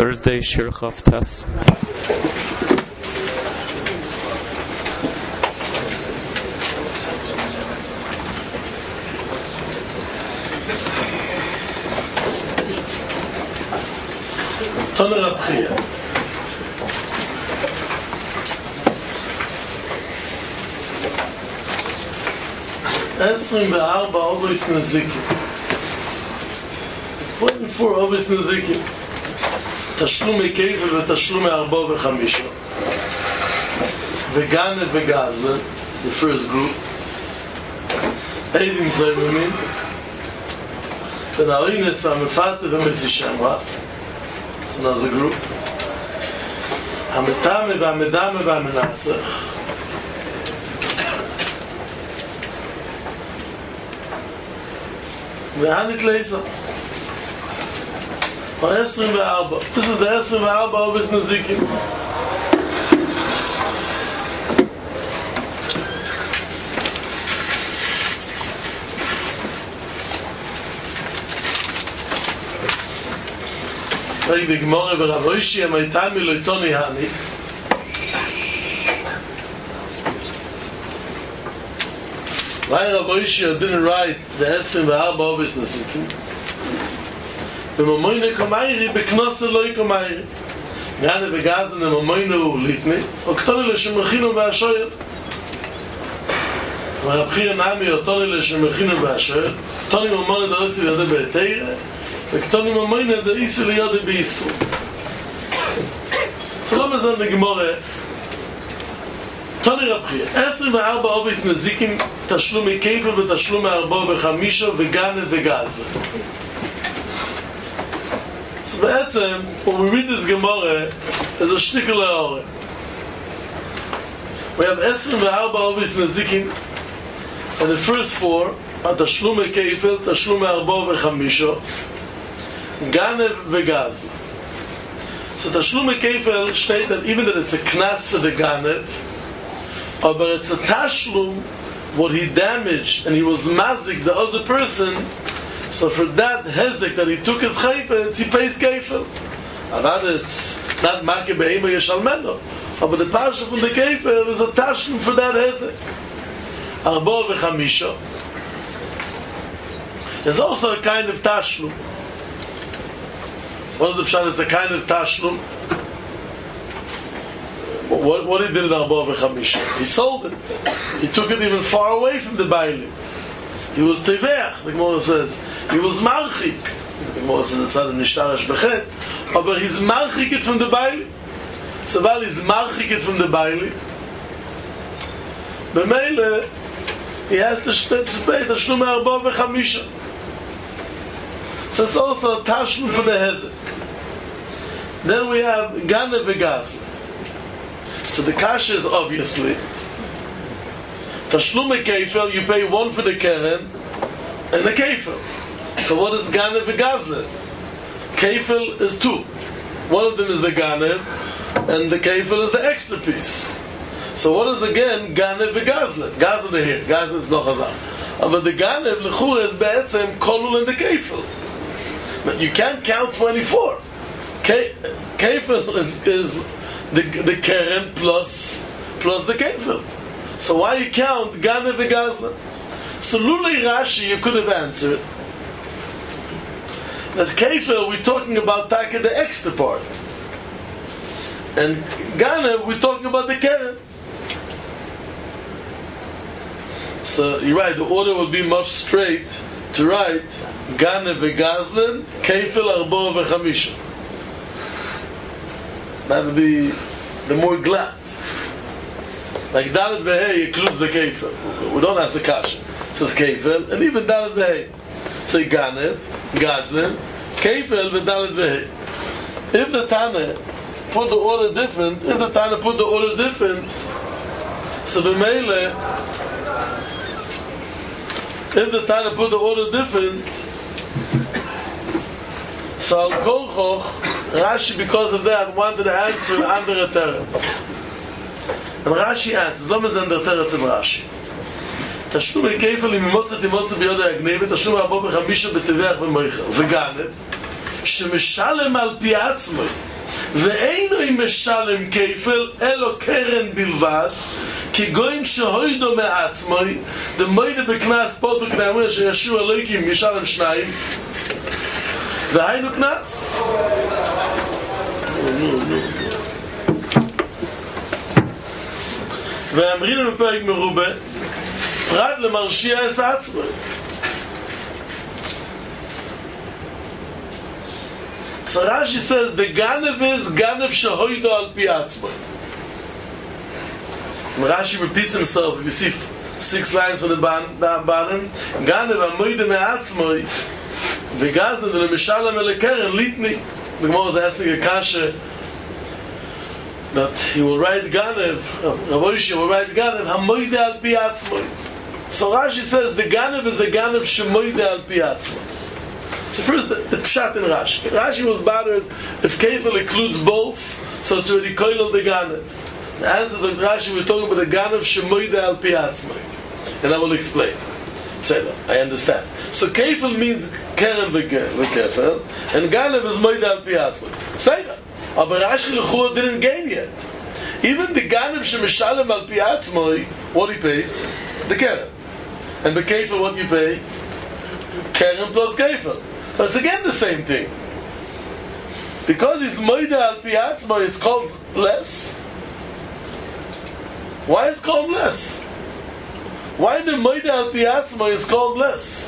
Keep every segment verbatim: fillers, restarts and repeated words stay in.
Thursday, Shir Chav Tes. Toner Abchia. עשרים וארבע Obis Nezikim. It's twenty-four Obis Nezikim. תשלומי כפל ותשלומי ארבע וחמישה. וגנב וגזלן. It's the first group. עדים זיימונים. ונארינס והמפתה ומזישמרה. It's another group. המתאמה והמדמה והמנסח. והנית לייסה. עשרים וארבע. This is the עשרים וארבע Obis Nezikim. Like the Gemara Rav Oishia Maitami Loitoni Hani. Why Rav Oishia didn't write the עשרים וארבע Obis Nezikim? בממוינה קומיירי בקנוסה לא יקומיירי. יענה בגזן בממוינה הוא ליטנית, או כתוני לשמחינו והשויר. והרבחיר נעמי אותוני לשמחינו והשויר, כתוני ממוינה דאוסי לידה בהתאירה, וכתוני ממוינה דאיסי לידה באיסור. זה לא מזן לגמורה. תוני רבחיר, עשרים וארבע Obis Nezikim, תשלומי כפל ותשלומי ארבע וחמישה וגנב וגזלה. So בעצם, when we read this Gemara, there's a shtickle le'ore. We have עשרים וארבע Obis Nezikim, and the first four are תשלומי כפל, תשלומי ארבע וחמישה, גנב וגזל. So תשלומי כפל state that even that it's a knas for the ganev, but it's a tashlum, what he damaged, and he was mazik the other person. So for that hezek that he took his chayfetz, he pays kefil. Avad it's not makeh be'ema yeshalmeno, but the parsha from the kefil is a tashlum for that hezek. Arba v'chamisha. There's also a kind of tashlum. What is the pshat? It's a kind of tashlum. What, what he did in Arba v'chamisha? He sold it. He took it even far away from the bailim. He was teveach, the Gemara says. He was marchik. The Gemara says it's not a nishtarash bechet, but he's marchik it from the baili. So while he's marchik it from the baili, b'meile, he has to pay tashlum arba v'chamisha. So it's also a tashlum for the hezek. Then we have ganev v'gazla. So the kasha is obviously Tashlumei kefil, you pay one for the keren and the kefil. So what is ganev v'gazlet? Kefil is two. One of them is the ganev, and the kefil is the extra piece. So what is again ganev v'gazlet? Gazlet here, gazlet is no chazal. But the ganev l'chura is be'etzem kolul in the kefil. But you can't count twenty-four. Ke- kefil is, is the the keren plus plus the kefil. So why you count Ganev v'Gazla? So Lulei Rashi, you could have answered that Kefil, we're talking about Taka, the extra part. And Ganev, we're talking about the Keren. So you're right, the order would be much straight to write Ganev v'Gazlan, Kefil Arba v'Chamisha. That would be the more glad. Like Dalet V'Hei includes the Kefil. We don't ask the Kasha. It says Kefil, and even Dalet V'Hei. Say Ganev, Gazlan, Kefil v'Dalet V'Hei. If the Tana put the order different, if the Tana put the order different, so b'meile, if the Tana put the order different, so Al Kolchoch, Rashi, because of that, wanted to answer under a teretz. And Rashi answers, לא מזנדר תרץ עם רש"י. תשלום כפל אם מוצאת מוצא ביד הגנבת, תשלום ארבע וחמישה בטבח ומויכל וגנב, שמשלם על פי עצמו. ואינו משלם כפל אלו קרן בלבד כי גויים שהוידו מעצמוי דמוידה בקנס פוטו כנאמר שישוע אלוהיקים ישלם שניים והיינו קנס ואמרינו בפרק מרובה פרט למרשיע את עצמוי So Rashi says the Ganev is Ganev Shehoido al pi atzmoi. Rashi repeats himself. You see six lines from the bottom. Ganev amoide me atzmoi v'gazne de lemishalem elekeren litni. The Gemara is asking a kasha that he will write Ganev. Rabbi Yossi will write Ganev hamoide al pi atzmoi. So Rashi says the Ganev is a Ganev shemoide al pi atzmoi. So first, the, the pshat in Rashi. Rashi was bothered if kefil includes both, so it's already koilel the ganev. The answers of Rashi, we're talking about the ganev shemoide al pi atzmoi. And I will explain. Say that, I understand. So kefil means keren v'kefil, and ganev is moide al pi atzmoi. Say that. But Rashi l'chua didn't gain yet. Even the ganev shemishalem al pi atzmoi, what he pays? The keren. And the kefil, what you pay? Keren plus kefil. That's again the same thing. Because it's moide al pi atzmoi, it's called less. Why is it called less? Why the moide al pi atzmoi is called less?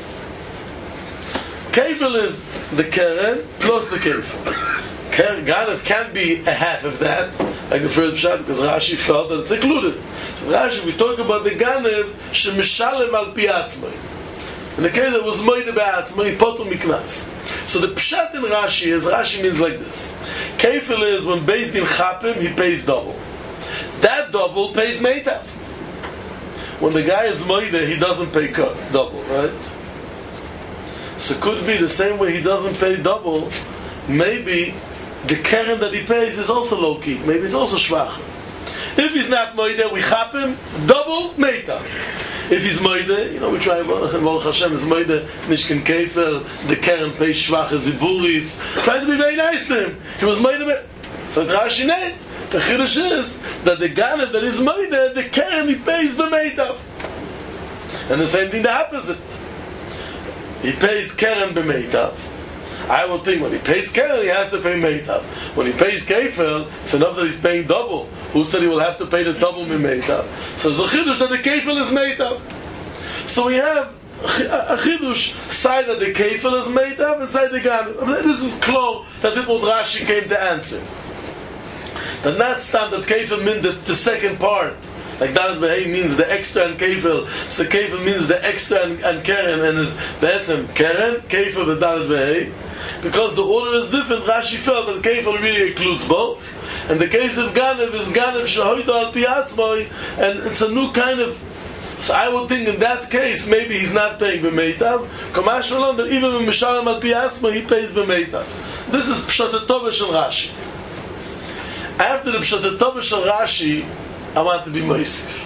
Kefil is the keren plus the kefil. Ganev can't be a half of that, like the first pshat, because Rashi felt that it's included. So Rashi, we talk about the ganev shemishalem al pi atzmoi. In the case that was moide be'atzmoi, potul miknas. So the pshat in Rashi is, Rashi means like this. Kefil is when Beis Din chapim, he pays double. That double pays meitav. When the guy is moide, he doesn't pay cut, double, right? So it could be the same way he doesn't pay double, maybe the keren that he pays is also low key. Maybe it's also schwach. If he's not moide, we chap him, double meitav. If he's moide, you know, we try, Baruch Hashem is moide, nishken kefel, the keren pays schwache ziburis. Try to be very nice to him. He was moide. So Rashi name. The chidush is that the ganev that is moide, the keren he pays b'meitav. And the same thing the opposite. He pays keren b'meitav. I would think when he pays keren, he has to pay meitav. When he pays kefel, it's enough that he's paying double. Who said he will have to pay the double meitav? So it's a chidush that the kefel is meitav. So we have a chidush side that the kefel is meitav and side the ganev. This is clear that this what Rashi came to answer. That not stand that kefel means the, the second part. Like Dalet Behei means the extra and kefil. So kefil means the extra and, and keren, and is be'etzem keren, kefil the Dalet Behei. Because the order is different, Rashi felt that kefil really includes both. And the case of ganev is ganev shehoido al pi atzmoi, and it's a new kind of. So I would think in that case maybe he's not paying b'meitav. Kamash alone that even when mishalem al pi atzmoi he pays b'meitav. This is pshat tova shel Rashi. After the pshat tova shel Rashi, I want to be moisif.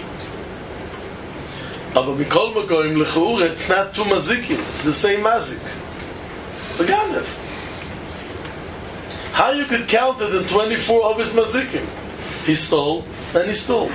Aber mikol makoim lechur, it's not two mazikim. It's the same mazik. It's a ganev. How you could count it in twenty-four of his mazikim? He stole, and he stole.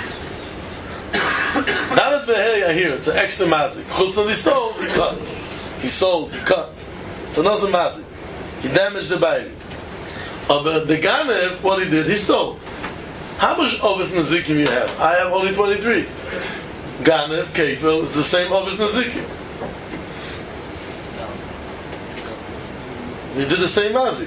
Dalet Behei, I hear it's an extra mazik. Chutz and he stole, he cut. He sold, he cut. It's another mazik. He damaged the bayim. But the ganev, what he did, he stole. How much Ovis Nazikim you have? I have only twenty-three. Ganev, Kefil, it's the same Ovis Nazikim. He did the same Mazik.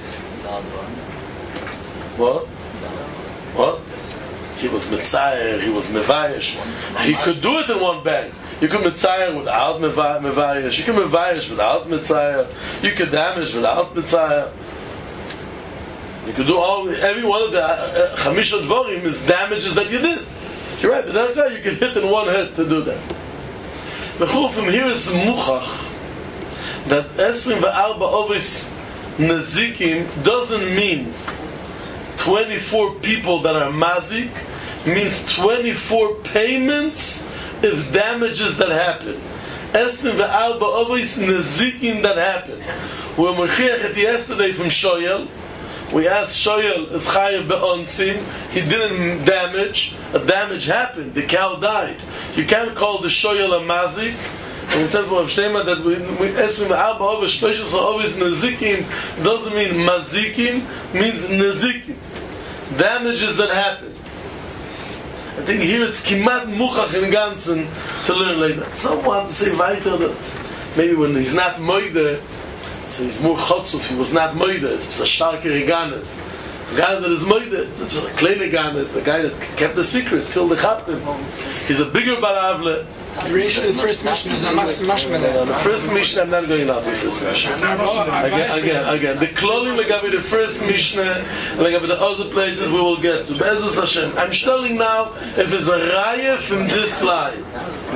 What? What? He was Metzayer, he was Mevayesh. He could do it in one bang. You could Metzayer without Mevayesh. You could Mevayesh without Metzayer. You could damage without Metzayer. You could do all, every one of the uh, Chamisha Dvorim is damages that you did. You're right, but that guy you can hit in one hit to do that. The chul from here is Muchach, that Esrim ve'arba Ovis Nazikim doesn't mean twenty-four people that are Mazik, means twenty-four payments of damages that happen. Esrim ve'arba Ovis Nazikim that happen. We're Mechiach it yesterday from Shoyel, We asked Shoyel is chayav be'onsim. He didn't damage. A damage happened. The cow died. You can't call the Shoyel a mazik. And we said from Shtema that we esrim ve'arba over shloishes always nezikim doesn't mean mazikim, means nezikim. Damages that happen. I think here it's kimat muchach in ganzen to learn like that. Some want to say weiter that maybe when he's not moide, so he's more chotzuf, he was not moide, it's a starker ganet. The guy that is moide, the kleine ganet, the guy that kept the secret till the chapter. He's a bigger baravle. The reaction of the first mission is not mashmele. The first mission, I'm not going out the first mission. Again, again, again. The klolim legabi the first mission, and legabi the other places we will get to. Be'ezus Hashem. I'm telling now if it's a raya from this line.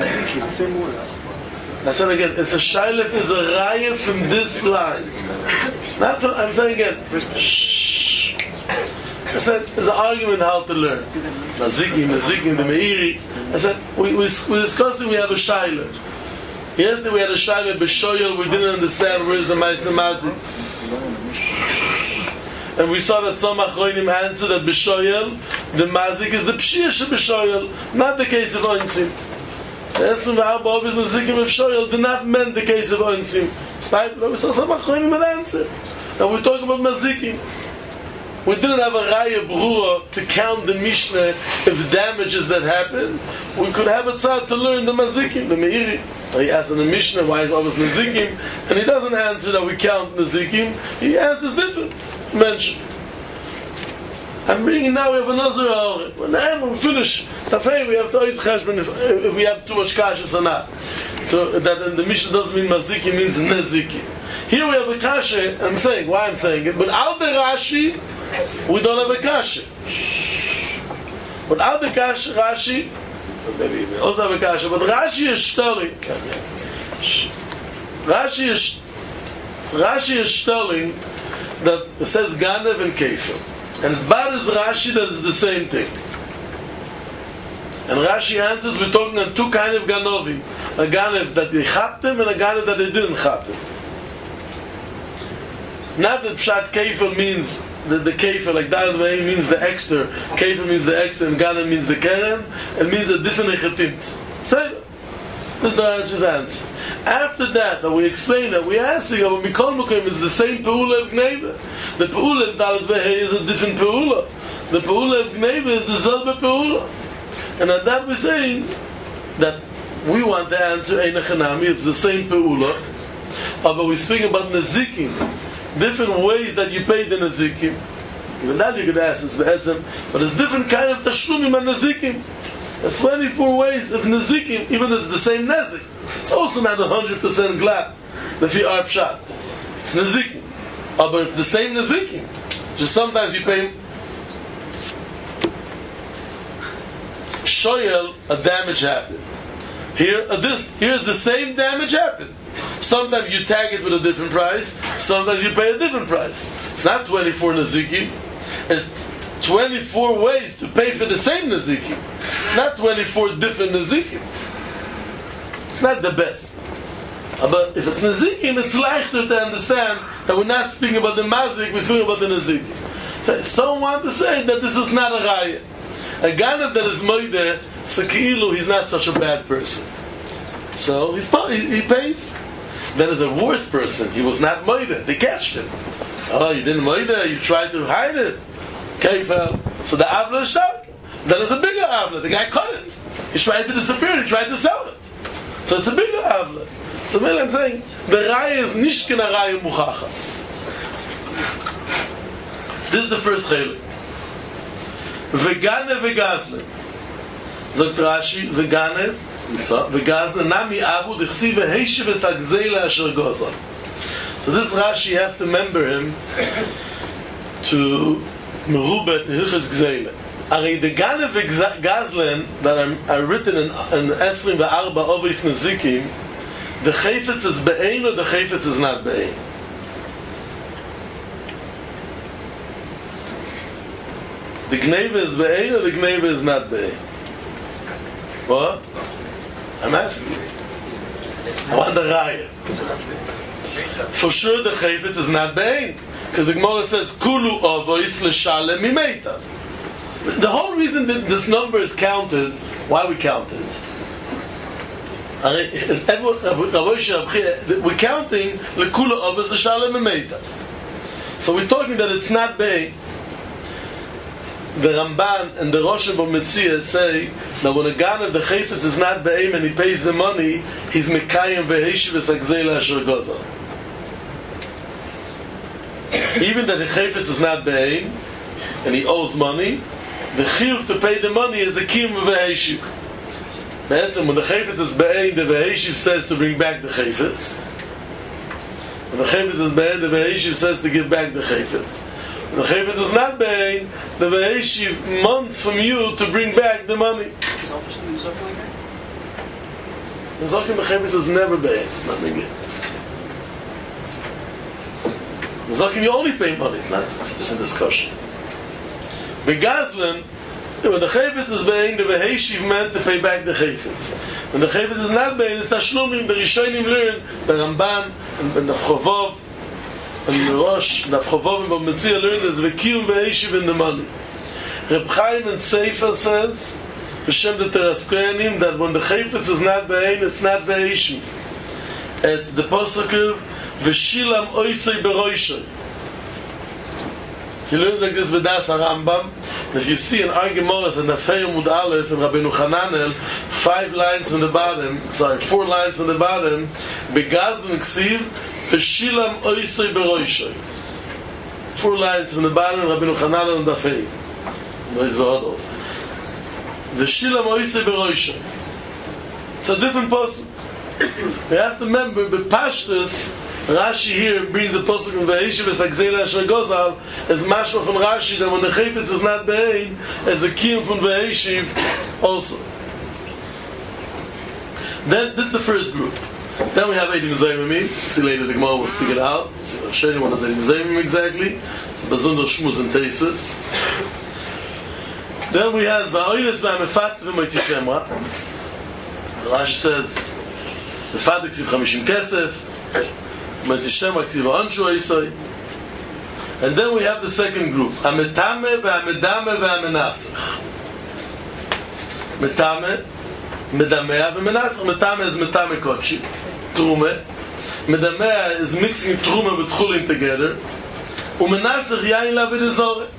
I said again, it's a shaylef is a raya from this line. Not from, I'm saying again. Shh. I said, there's an argument how to learn. Mazikim, Mazikim, the Meiri. I said, we, we, we discussed it, we have a shaila. Yesterday we had a shaila, B'shoyel, we didn't understand where is the Maisa Mazik. And we saw that some Achroinim answered that B'shoyel, the Mazik is the Pshir she B'shoyel, not the case of Oinzim. The Esrim V'arba Ovis Nazikim of Shoyel did not mean the case of Oinzim. We saw some Achroinim an answer. And we're talking about Mazikim. We didn't have a raya brura to count the Mishnah if damages that happened. We could have a tzad to learn the mazikim, the meiri. He asks in the Mishnah why is always nazikim, and he doesn't answer that we count nazikim. He answers different. Mention. I'm reading now. We have another hour. When we finish, we have to always cheshbon if, if we have too much kashas or not. So that the Mishnah doesn't mean mazikim, means nezikim. Here we have a kasha. I'm saying why I'm saying it, but out the Rashi. We don't have a kasha. Without the kasha, Rashi, maybe we also have a kasha, but Rashi is telling, Rashi is, Rashi is telling that it says Ganev and Kefir. And bad is Rashi that is the same thing. And Rashi answers, we're talking on two kind of Ganovim. A Ganev that they chaptem and a Ganev that they didn't chaptem. Not that Pshat Kefir means the, the Kefir, like Dayan V'ei means the extra, Kefir means the extra, and Ganem means the Keren, it means a different Echetim. Say that. This is the Rashi's answer. After that, that we explain that, we asking about Mikol Mokim is the same Pe'ula of Gneva. The Pe'ula of Dalet V'ei is a different Pe'ula. The Pe'ula of Gneva is the Zelbe Pe'ula. And at that we're saying that we want the answer, Ein Echanami, it's the same Pe'ula. Uh, but we speak about Nezikim. Different ways that you pay the Nazikim. Even that you could ask, it's Be'etzem, but it's different kind of Tashlumim and Nazikim. There's twenty-four ways of Nazikim, even though it's the same Nazik. It's also not one hundred percent glad, if you are Pshat. It's Nazikim. Oh, but it's the same Nazikim. Just sometimes you pay Shoyel, a damage happened. Here, a this, here's the same damage happened. Sometimes you tag it with a different price. Sometimes you pay a different price. It's not twenty-four nazikim. It's twenty-four ways to pay for the same nazikim. It's not twenty-four different nazikim. It's not the best. But if it's nazikim, it's leichter to understand that we're not speaking about the mazik, we're speaking about the nazikim. So some want to say that this is not a raya. A ganav that is moide, sakilu, he's not such a bad person. So he's, he, he pays. Then is a worse person. He was not moida. They catched him. Oh, you didn't moida. You tried to hide it. Kefel. So the avla is stark. Then is a bigger avla. The guy cut it. He tried to disappear. He tried to sell it. So it's a bigger avla. So what I'm saying, the raya is nishkin a raya muchachas. This is the first chelik. Vegane vegazne. Zogt Rashi, vegane. V'gazna nami avu d'chsi v'heishi v'sagzela asher gozon. So this Rashi, you have to remember him to merubet hichas gzela. Ari the Ganev v'gazlen that are, are written in, in Esrim v'arba ovis nazikim, the chayfetz is be'ein or the chayfetz is not be'ein? The gneva is be'ein or the gneva is not be'ein? What? I'm asking you. I want the raya. For sure the chayfetz is not be'ein. Because the Gemara says, Kulu Ovois L'Shalem Mimeita. The whole reason that this number is counted, why we count it? We're counting L'Kulu Ovois L'Shalem Mimeita. So we're talking that it's not Bei. The Ramban and the Rosh Metzia say that when a Ganav, the Chayfetz is not Be'im and he pays the money, he's Mekayim Ve'heshiv Esagzela Asher Gozal. Even that the Chayfetz is not Be'im and he owes money, the Chiyuv to pay the money is a Kiyum Ve'heshiv. When the Chayfetz is Be'im, the Ve'heshiv says to bring back the Chayfetz. When the Chayfetz is Be'im, the Ve'heshiv says to give back the Chayfetz. The Chayfetz is not Bein, the Ve'eshiv months from you to bring back the money. The Zokim the Chayfetz is never Bein, it's not Megid. The Zokim you only pay money, it's not it's a different discussion. Begazlan, when the Chayfetz is Bein, the Ve'eshiv meant to pay back the Chayfetz. When the Chayfetz is not Bein, it's Tashlumim, the Rishonim learn, the Ramban, and the Chovov, and the Rosh, the Chovov and Metzia learned as V'kiyum Ve'eshiv in the money. Reb Chaim and Sefer says, B'Shem the Teraskoyanim, that when the Chayfetz is not Be'ein, it's not Ve'eshiv. It's the Posuk V'shilam Oisei Beroishay. He learns like this B'das HaRambam. And if you see in Ar Gemoras and Nafei Mud Aleph and Rabbeinu Chananel, five lines from the bottom, sorry, four lines from the bottom, Begazdan Ksiv, V'shilam Oisei Beroishay. Four lines from the bottom, Rabbeinu Chananel and Nafei. V'shilam Oisei Beroishay. It's a different posuk. We have to remember, B'Pashtus, Rashi here brings the posuk of Ve'eshiv Esagzela Asher Gozal as mashma from Rashi that when the Chayfetz is not Be'ein, as the Kiyum from Ve'eshiv also. Then, this is the first group. Then we have Eidim Zayimim. See later the Gemara will speak it out. See, I'll show you what is Eidim Zayimim exactly. It's Bazunder Shmuz and Teisvis. Then we have Va'oines Va'mefat V'moiti Shemra. Rashi says the Fadik Siv Chamishim Kesef. And then we have the second group, Ametame ve'amedame ve'amenasach. Metame, medamea ve'menasach. Metame is metame kochi, trume. Medamea is mixing trume with chulin together. Umenasach yain la v'dezore.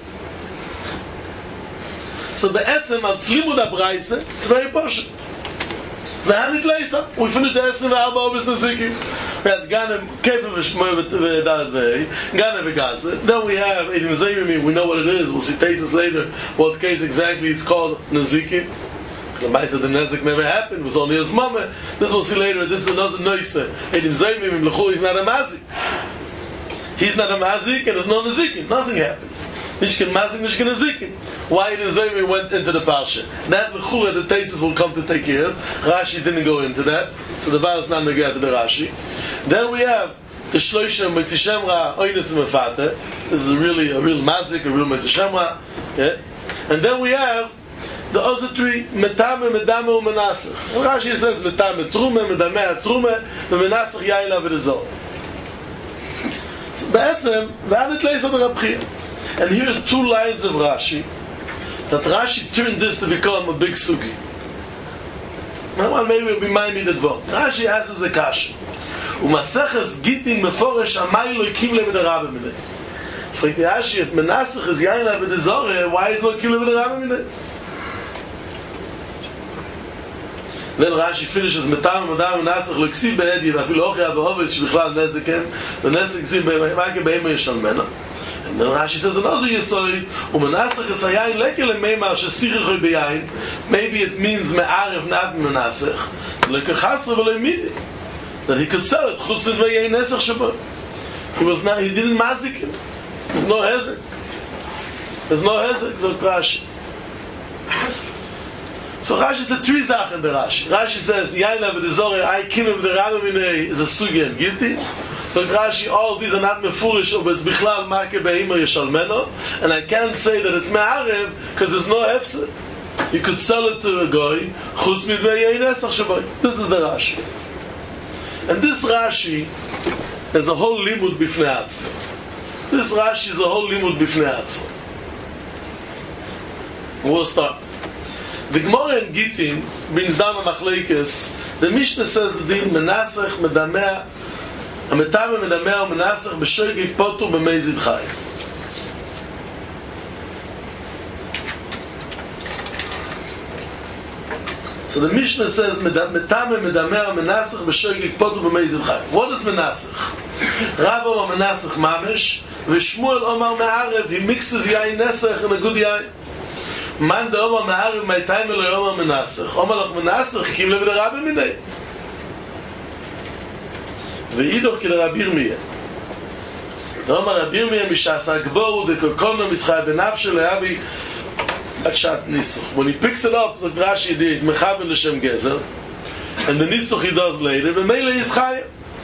So the etzem al tzlimud abraise, it's very posh. Ve'hanit leisa. We finished the esrim ve'arba obis nezikim. We had Ganem, Kefir V'Shmoy V'Dalet V'Hei, Ganem V'Gazle. Then we have Eidim Zayimim, we know what it is, we'll see cases later, what case exactly it's called, Nezikin. The Maisa the Nezik never happened, it was only a Zmame. This we'll see later, this is another Noise. Eidim Zayimim, L'chul, he's not a Mazik. He's not a Mazik, and there's no Nezikin, nothing happened. Nishkin Mazik, Nishkin Nezikin. Why Eidim Zayimim went into the Parsha? That L'chul, the Tesis will come to take care of. Rashi didn't go into that, so the Var is not going to the Rashi. Then we have the Shloisha Mitzishemra Oines Mefate. This is really a real mazik, a real Mitzishemra. Yeah? And then we have the other three, Metame, Medame, Umenasach. And Rashi says Metame Trume, Medame Trume, Umenasach Yaila V'Dezor. So Be'etzem, V'anet Leisa D'Rabchia. And here's two lines of Rashi, that Rashi turned this to become a big sugi. Well, maybe it'll be my needed vote. Rashi asks the kasha. Umaseches Gittin Meforesh Amay lo Yikim le B'derabbe minei. Fragt die Rashi, if Menasach is Yain la B'dezore, why is lo Yikim le B'derabbe minei? Then Rashi finishes Metam Medam Menasach lo Ksiv Be'edi v'afil Ochia v'Oves shebichlal Nezekem v'Nezek Ksiv Be'make Be'ema Yishal Mena. And then Rashi says another Yesod, Umenasach is Hayayin Lekel Le'meimar Shesirichoi Be'yayin. Maybe it means Me'arev not Menasach. Lekechasre v'Le'midi. That he could sell it. Chutz v'Yayin Nesach Shabbat. He was not, he didn't mazik him. There's no hezek. There's no hezek, so Rashi. So Rashi said three Sachen in the Rashi. Rashi says, Yain la B'dezore, I kim B'derabbe minei, is a sugi and giti. So Rashi, all of these are not mefurish, but it's bichlal make be'ima yeshalmeno, and I can't say that it's me'arev, because there's no hefsed. You could sell it to a guy, chutz mit be'yayin esach shabbat. This is the Rashi. And this Rashi is a whole limud b'fnei atzma. This Rashi is a whole limud b'fnei atzma. We'll start. The Gemara in Gittin brings down a machlekes. The Mishnah says the din menasech medameh, a metame medameh menasech b'shoigig potur b'meizid chayim. So the Mishnah says metame medameh menasech b'shoigig potur b'meizid chayim. What is menasech? Rav Omar menasech mamish, v'Shmuel Omar me'arev. He mixes yain nesech and a good yain. Man de Omar me'arev ma'itayim elo Omar menasech. Omar lach menasech kim lev de Rabbi minei. V'yidoch ki de Rabbi Yirmiyah. De Omar Rabbi Yirmiyah mishas hagboru de kokono mischai benafshe le'avi at shat nisuch. When he picks it up, so Rashi is mechaber l'shem gezer, and the nisuch he does later, v'meile is chayim.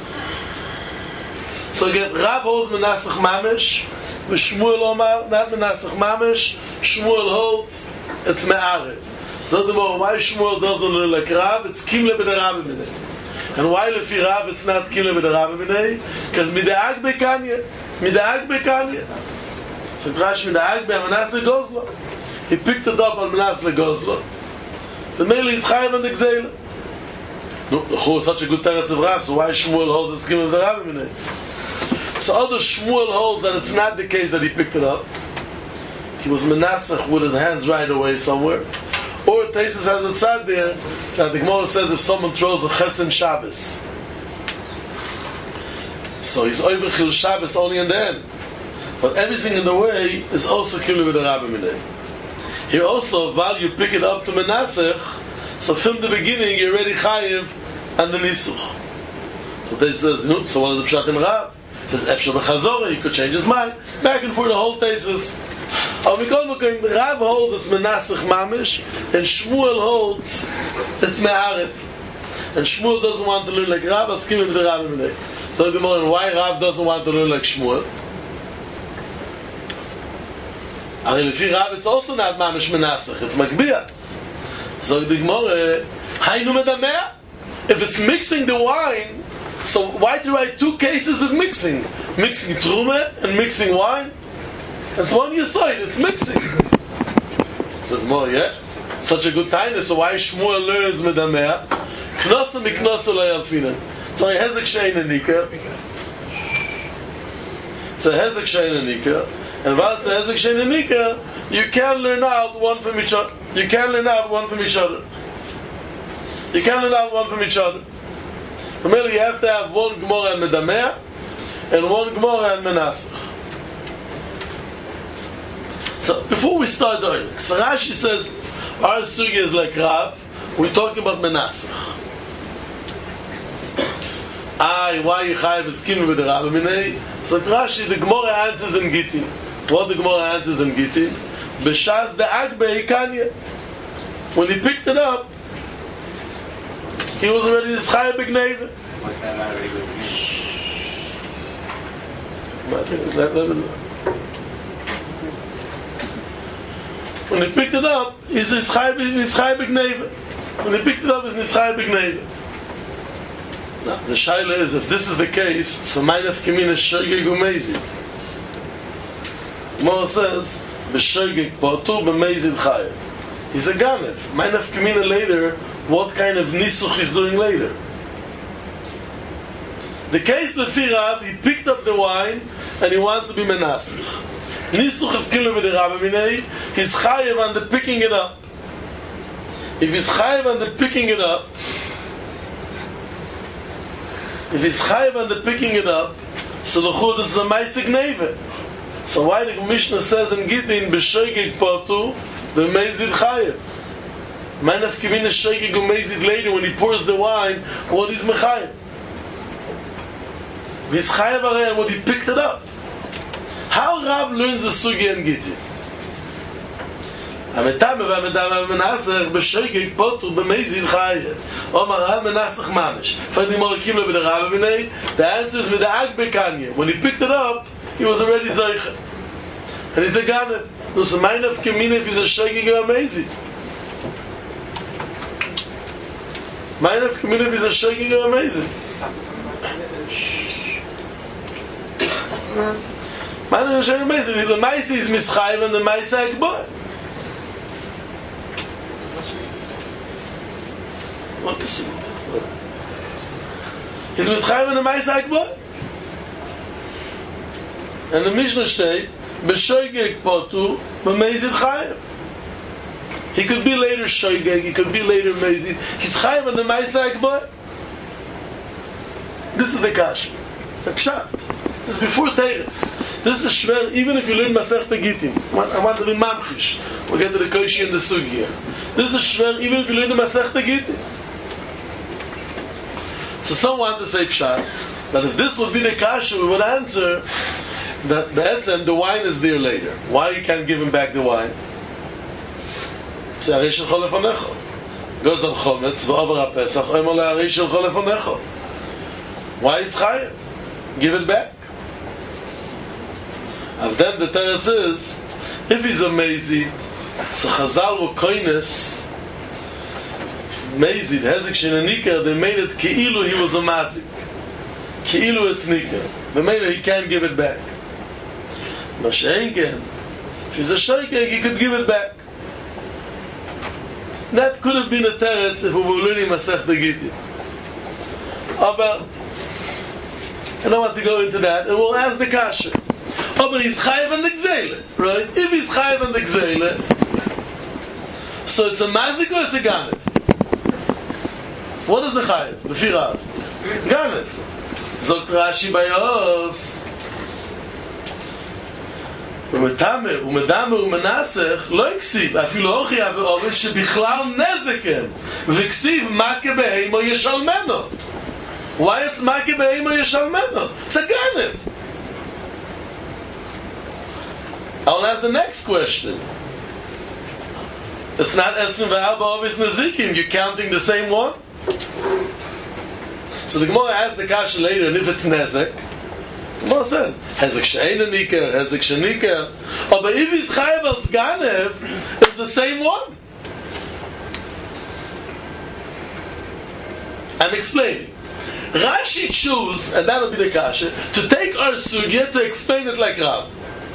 So again, Rav holds menasech mamish, v'Shmuel Omar not menasech mamish. Shmuel holds it's me'arev. So the more why Shmuel doesn't learn like Rav, it's kimle b'de Rabbi minei. And why lefi Rav it's not kimle b'de Rabbi minei? Because midaag bekanya, midaag bekanya. So Rashi midaag be'amanas legozlo. He picked it up on manas legozlo. The male is chayv and the gzeila. No, such a good teretz of Rav. So why Shmuel holds it's kimle b'de Rabbi minei? So other Shmuel holds that it's not the case that he picked it up. He was menasach with his hands right away somewhere. Or Taisus has a tzad there that the Gemara says if someone throws a chetzen Shabbos, so he's overchil Shabbos only in the end. But everything in the way is also killed with the Rabbi minei. Here also, while you pick it up to menasach, so from the beginning you're already chayiv and the nisuch. So Taisus says, no, so what is the pshat in Rav? Says efshar b'chazorah, he could change his mind. Back and forth the whole Taisus. Oh, we call it Rav holds it's menasech mamish, and Shmuel holds it's me'arev. And Shmuel doesn't want to learn like Rav, as kim with the Rabbi minei. So the more why Rav doesn't want to learn like Shmuel. And if Rav, it's also not mamish menasech, it's makbiyah. So the Gemara, haynu medameh. If it's mixing the wine, so why do you write two cases of mixing? Mixing truma and mixing wine? That's one yesod, it's mixing. Says more, yeah? Such a good time, so why Shmuel learns medameh? Knosa miknosa lo yalfinen. So he has a kshein and nika. So he has a kshein and nika. And while it's a has a kshein and nika, you can learn out one from each other. You can learn out one from each other. You can learn out one from each other. Remember, you have to have one Gemara and medameh, and one Gemara and menasach. So before we start the oilik, so Rashi says our sugi is like Rav. We're talking about menasach. Ay, why you chayav is kimle with the Rabbi minei? So Rashi, the Gemara answers in Gittin. What the Gemara answers in Gittin? B'shas the agbe ikanya. When he picked it up, he was already this chayav b'gneiva. What's that not already good? When he picked it up, he's nischai b'gneiva. When he picked it up, he's nischai b'gneiva. Now, the shaila is, if this is the case, so ma'inaf kimina shogeg u'meizid. Gemara says, b'shogeg potur b'meizid chayav. He's a ganev. Ma'inaf kimina later, what kind of nisuch he's doing later? The case lefi Rav, he picked up the wine, and he wants to be menasich. Nisuch is killed with the Rabbi minei. He's chayev on the picking it up. If he's chayev on the picking it up, if he's chayev on the picking it up, so the chud is a ma'aseh gneiva. So why the Mishnah says in Gittin b'shogeg potur b'meizid chayev? Ma'inaf kimina shogeg u'meizid later when he pours the wine, what is mechayev? He's chayev arei when he picked it up. How Rav learns the sugi in Gittin? Ametame v'ametame v'menasech b'shogeg potur b'meizid chayev. Omar Rav menasech mamish. Fadi morikim le b'de Rabbi minei. The answer is midaag bekanya. When he picked it up, he was already zoicha. And he's a ganev. Nus a ma'inaf kemina if he's a shogeg or meizid. Ma'inaf kemina if he's a shogeg or meizid. Man is amazing. The Maisi is Mischayv and the Maisi Akboy. What is it? He's Mischayv and the Maisi Akboy. And the Mishnah state, B'shoigeg potu, b'meizid chayim. He could be later shoigeg, he could be later meizid. He's chayim and the Maisi Akboy. This is the kash. The pshat. This is before Teres. This is a shver, even if you learn Masech Gittin. I want to be mamchish. We'll get to the koshi and the sugya. This is a shver, even if you learn the Masech Gittin. So some want to say pshat, that if this would be the kasha, we would answer that the etzem, the wine is there later. Why you can't give him back the wine? It's a reishel cholefonecho. Goes on chometz, v'over ha-pesach, oimol ha-reishel cholefonecho. Why is chayev? Give it back. Of then the teretz is, if he's a mezid, so Chazal will koines, mezid, hezek shenanika, they made it ki'ilu he was a mazik. Ki'ilu it's nika. They made it he can't give it back. Mashenken, if he's a shoykeg, he could give it back. That could have been a teretz if we were learning Masech Gittin. Aber I don't want to go into that. And we'll ask the kasha. Oh, but he's chayiv on the gzeile, right? If he's chayiv on the gzeile, so it's a mazik or it's a ganev? What is the chayiv? The firav? Ganev. Zogt Rashi bayos. ומתאמר, ומדאמר ומנסח לא יקסיב, אפילו הוכיח ואורס שבכלל נזק הם, וכסיב מכה בהימו ישלמנו. Why it's Maki Be'ema Yeshalmeno? It's a Ganev. I'll ask the next question. It's not Esim Ve'alba Ovis Nezikim. You're counting the same one? So the Gemara asks the Kasha later, and if it's Nezek, the Gemara says, Hezek She'ena Nika, Hezek She'nika. Oh, but if he's Chayav als Ganev, it's the same one. I'm explaining. Rashi choose, and that'll be the kasha, to take our sugya to explain it like Rav.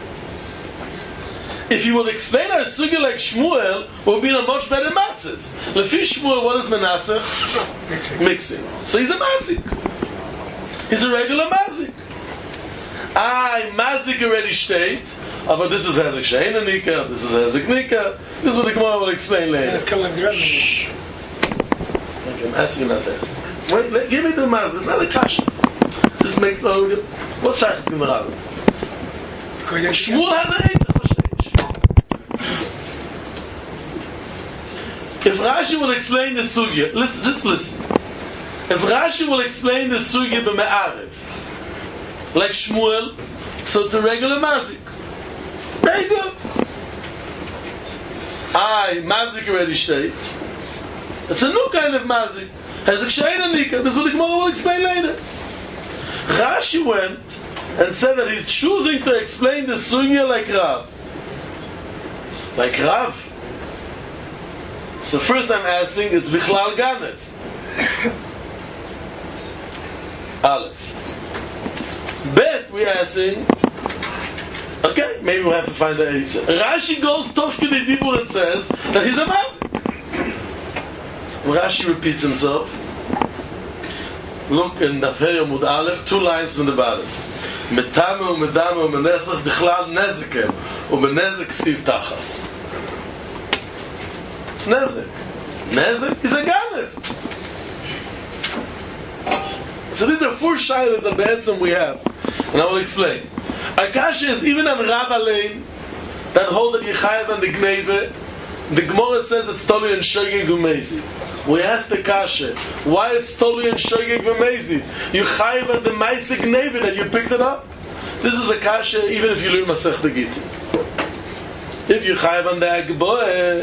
If he would explain our sugya like Shmuel, we'll be in a much better matziv. Lefi Shmuel, what is Menasech? Mixing. Mixing. So he's a mazik. He's a regular mazik. I mazik already state, oh, but this is Hezek She'ena Nika, this is Hezek Nika. This is what the Gemara will explain later. Let's come like the Shh. Okay, I'm asking you not to ask. Wait, let, give me the mask. It's not a kasha. This makes no good. What shach is going to happen? Shmuel has an eight. If Rashi will explain the sugya, listen, just listen. If Rashi will explain the sugya b'me'arev, like Shmuel, so it's a regular mazik. Very good. I mazik already state. It's a new kind of mazik. Hezek She'ena Nika. This is what the Gemara will explain later. Rashi went and said that he's choosing to explain the sugya like Rav. Like Rav. So first I'm asking, it's Bichlal Ganev. Aleph. Bet, we're asking, okay, maybe we'll have to find the Eitzah. Rashi goes Toch K'dei Dibur and says that he's a mazik. Rashi repeats himself. Look in Daf Hey Amud Aleph, two lines from the bottom. Metame u'medame u'menesach bichlal nezekem u'menezek siv tachas. It's nezek. Nezek is a ganev. So these are four shilas of be'etzem we have, and I will explain. Akasha is even on Rav Alein that hold that Yechayev and the Gneve. The Gemara says it's totally in Shogeg Umezi. We ask the Kasha, why it's totally in Shogeg Umezi? You Chayev and the Maisik Gneve that you picked it up. This is a Kasha even if you learn Masech Gittin. If you Chayev and the Agboe,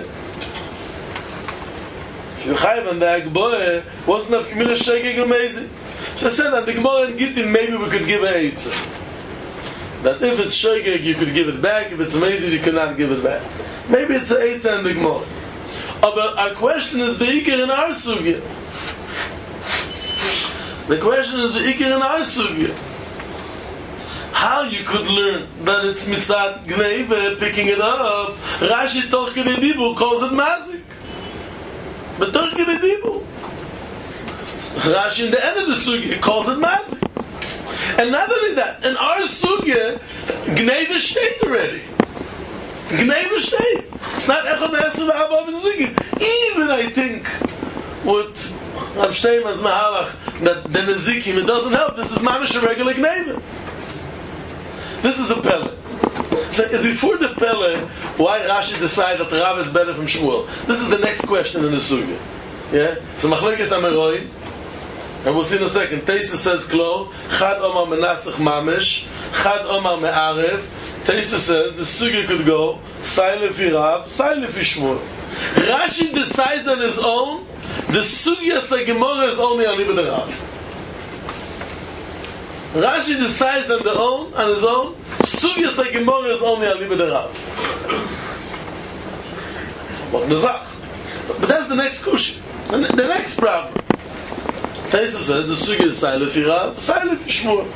if you Chayev and the Agboe, wasn't enough Kamina Shogeg Umezi. So I said that the Gemara and Gittin maybe we could give a Eitzah. That if it's Shogeg you could give it back, if it's amazing you could not give it back. Maybe it's an Eitzah and the Gemara. But our question is Be'ikir in our sugya. The question is Be'ikir in our sugya. how you could learn that it's mitzad gneva, picking it up. Rashi toch kedei dibur calls it mazik. But toch kedei dibur. Rashi in the end of the sugya calls it mazik. And not only that, in our sugya, gneva state already. Gneva state. It's not echad me'eser v'arba v'nezikim. Even I think with Rav Shteiman's mahalach that the nezikim, it doesn't help. This is mamish a regular gneva. This is a pele. So is before the pele, why Rashi decides that Rav is better from Shmuel? This is the next question in the sugya. Yeah? So machlekes ameroim, and we'll see in a second. Teisa says klo, chad omar menasach mamish, chad omar me'arev. Teisa says the sugya could go sai lefi Rav, sai lefi Shmuel. Rashi decides on his own. The sugya Gemara is only on Libed Rav. Rashi decides on, the own, on his own. Sugya Gemara is only on Libed Rav. But that's the next question. The, the next problem. Taisa says the sugya is sai lefi Rav, sai lefi Shmuel.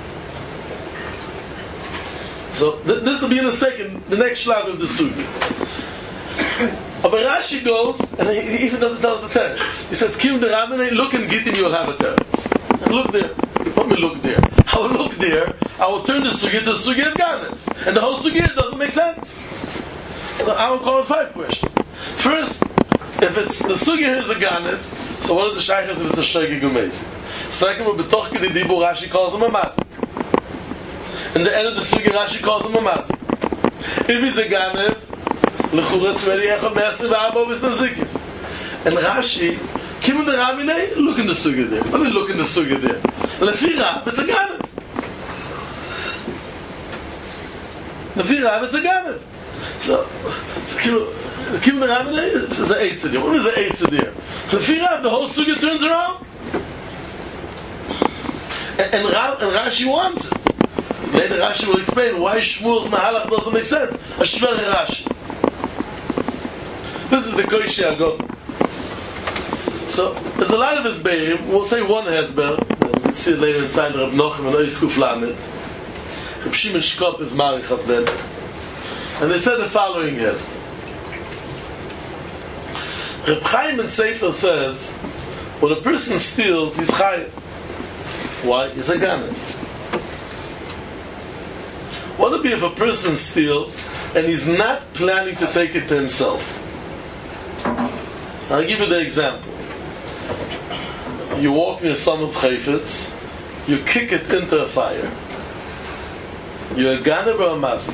So th- this will be in a second. The next shlav of the sugya. But Rashi goes, and he even doesn't tell us the teretz. He says, Kim the Rabbinai, look in Gittin, you'll have a teretz. And look there. Let me look there. I will look there, I will turn the sugya to the sugya of Ganev. And the whole sugya doesn't make sense. So I will call it five questions. First, if it's the sugya here is a Ganev, so what is the shaykhs if it's a shaykhig umezi? Second, with betoch kedei dibur, Rashi calls him a mazik. In the end of the sugya, Rashi calls him a mazik. If he's a Ganev, L'churetz ready echad me'eser v'arba v'nezikim. And Rashi, Kim the Rabbinai, look in the sugya there. Let me look in the sugya there. Lefi Rav, it's a Ganev. Lefi Rav, it's a Ganev. So, Kim the Rabbinai is the eighth there. What is the eighth there? Lefi Rav, the whole sugya turns around. And, and, Rav, and Rashi wants it. Later Rashi will explain why Shmuel's mahalach doesn't make sense. A shver Rashi. This is the Koishi Agov. So, there's a lot of Hezberim. We'll say one Hezber. We'll see it later inside Rav Nochem and Oiskuf Lamed. Reb Shimon Shkop is Marich of them. And they said the following Hezber. Reb Chaim in Sefer says, when a person steals, he's Chaim. Why? He's a Ganev. What would be if a person steals and he's not planning to take it to himself? I'll give you the example. You walk near someone's chayfetz, you kick it into a fire. You're a Ganev or a mazik?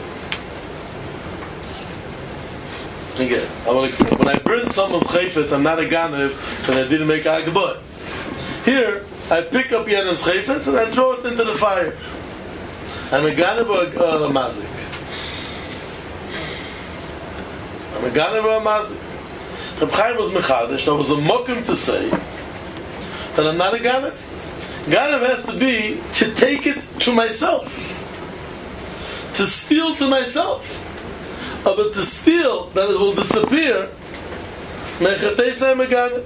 Again, I will explain. When I burn someone's chayfetz, I'm not a Ganev, and I didn't make a Agbot. Here, I pick up Yanem's chayfetz and I throw it into the fire. I'm a Ganev or a, a mazik? I'm a Ganev or a mazik? Reb Chaim was mechadish. There was a mokum to say that I'm not a Ganev. Ganev has to be to take it to myself, to steal to myself. Uh, but to steal that it will disappear, mechateisa I'm a Ganev.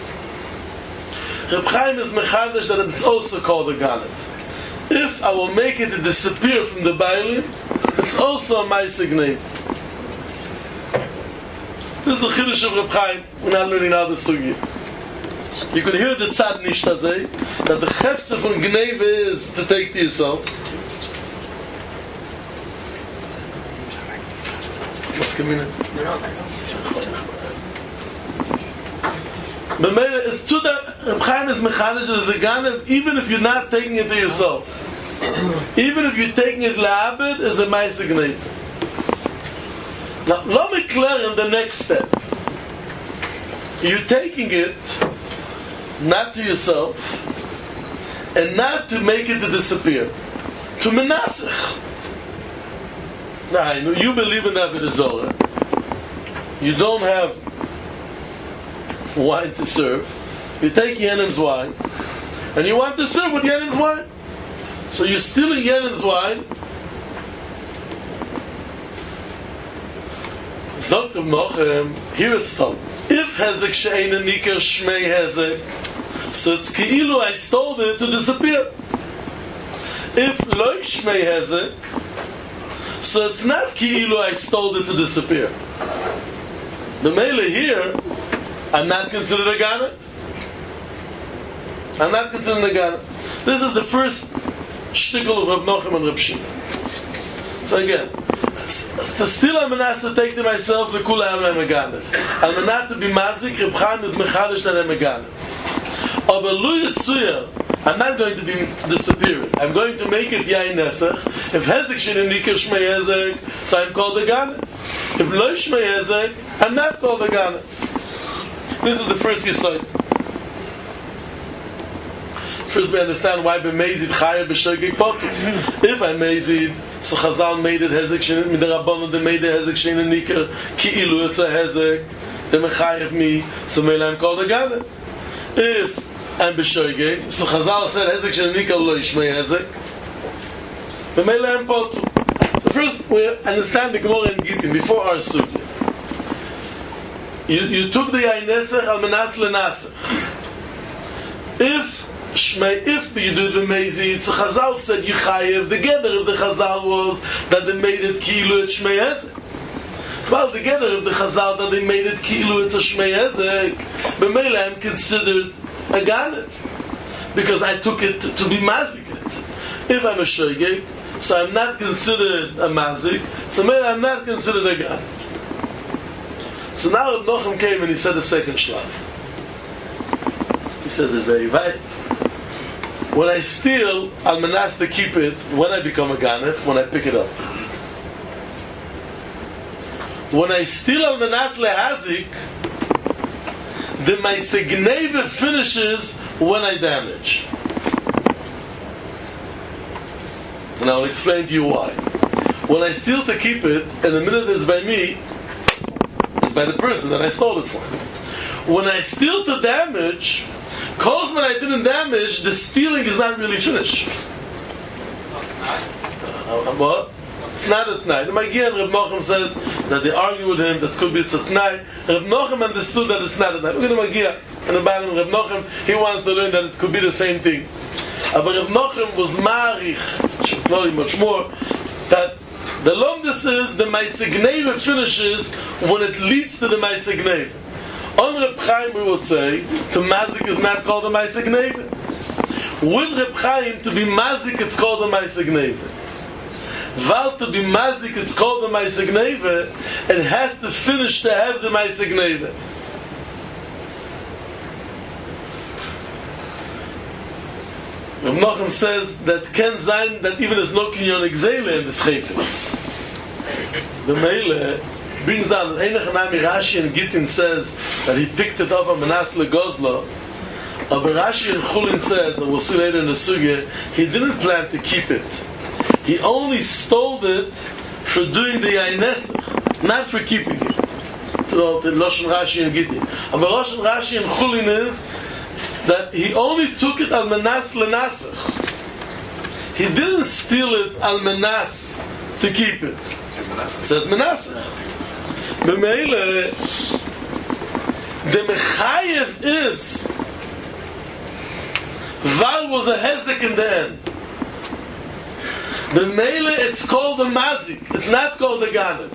Reb Chaim is mechadish that it's also called a Ganev. If I will make it to disappear from the Bailim, it's also a Maisig name. This is the Chiddush of Reb Chaim. We're not learning now the Sugi. You could hear the Tzad Nishtazeh, that the Chefze from Gneve is to take to yourself. But it's true that Reb Chaim is mechanish as a Ganev, even if you're not taking it to yourself. Even if you're taking it la'abed, is a Maisig name. Now, let me clear in the next step. You're taking it not to yourself and not to make it to disappear. To menasech. Now, you believe in Avodah Zorah. You don't have wine to serve. You take Yenem's wine and you want to serve with Yenem's wine. So you're stealing Yenem's wine. Zogt of Nochem, here it's told. If Hezek she'ein nikar shmei Hezek, so it's ki'ilu I stole it to disappear. If lo shmei hezek, so it's not ki'ilu I stole it to disappear. The mele here, I'm not considered a ganet. I'm not considered a ganet. This is the first shtickle of Reb Nochem and Reb Shimon. So again, to still I'm asked to take to myself the kula I'm a ganet. I'm not to be mazik. Reb Chaim is mechadish that I'm a ganet. Aber lu yitzuya, I'm not going to be disappearing. I'm going to make it yain nesach. If hezek shini nikar shmei hezek, so I'm called a ganet. If lo shmei hezek, I'm not called a ganet. This is the first yesod. First we understand why b'mezid chaya b'shogeg poker. If I mezid, so Chazal made it hezek shini, midarabbanon they made it hezek shini nikar, ki ilu it's a hezek, they mechayev me, so mele I'm called a ganet. If I'm b'shogeg, so Chazal said hezek shini nikar lo yishmei hezek, the mele I'm potu. So first we understand the Gemara in Gittin before our sugya. You, you took the yain nesach al menas lenasach. If Shmei, if you do the b'mezid, so Chazal said you chayev. The gather of the Chazal was that they made it ki'ilu et shmei hezek. Well, the gather of the Chazal that they made it ki'ilu it's a shmei hezek, b'meila I'm considered a ganev because I took it to, to be maziket. If I'm a shogeg, so I'm not considered a mazik. So maybe I'm not considered a ganev. So now Reb Nochem came and he said the second shlav. He says it very right. When I steal, I'll menas to keep it when I become a ganet, when I pick it up. When I steal al menas lehazik, the ma'aseh gneva finishes when I damage. And I'll explain to you why. When I steal to keep it, and the minute it's by me, it's by the person that I stole it from. When I steal to damage, because when I didn't damage, the stealing is not really finished. Uh, what? It's not at night. The Magian Reb Nochem says that they argue with him that could be it's at night. Reb Nochem understood that it's not at night. Look at the Magian and the bottom Reb Nochem. He wants to learn that it could be the same thing. But Reb Nochem was marich, should know much more, that the lomdus is the ma'aseh gneva finishes when it leads to the ma'aseh gneva. On Reb Chaim we would say, to mazik is not called a ma'aseh gneva. With Reb Chaim, to be mazik it's called a ma'aseh gneva. Val to be mazik it's called a ma'aseh gneva, it has to finish to have the ma'aseh gneva. Reb Nochem says that Ken Zayn, that even is no kinyon exele in this chayfetz. The Meile brings down that Einach Nami Rashi and Gittin says that he picked it up on Menas Legozla. But Rashi and Chulin says, and we'll see later in the sugya, he didn't plan to keep it. He only stole it for doing the yain nesach, not for keeping it. Throughout the Loshen Rashi and Gittin. And the Loshen Rashi and Chulin is that he only took it al menas lenasach. He didn't steal it al menas to keep it. It says menasach. B'meile, the mechayev is Val was a hezek in the end. B'meile, it's called a mazik. It's not called a ganev.